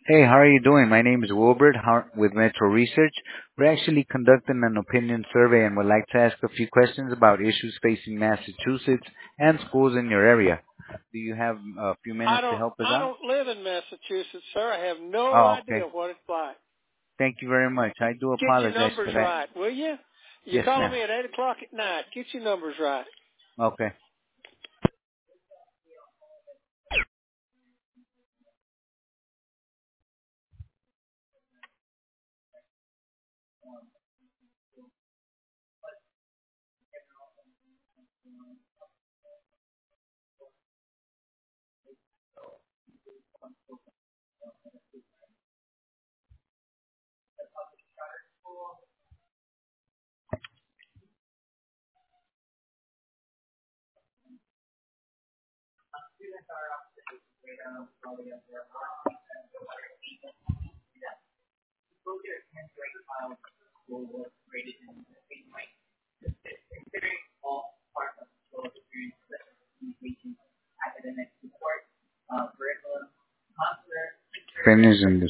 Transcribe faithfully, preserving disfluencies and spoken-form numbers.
Hey, how are you doing? My name is Wilbert how, with Metro Research. We're actually conducting an opinion survey and would like to ask a few questions about issues facing Massachusetts and schools in your area. Do you have a few I minutes to don't help us I out? don't live in Massachusetts, sir. I have no Oh, idea okay. what it's like. Thank you very much. I do Get your apologize numbers for that. right, will you? You're Yes, calling ma'am. me at eight o'clock at night. Get your numbers right. Okay. Finish in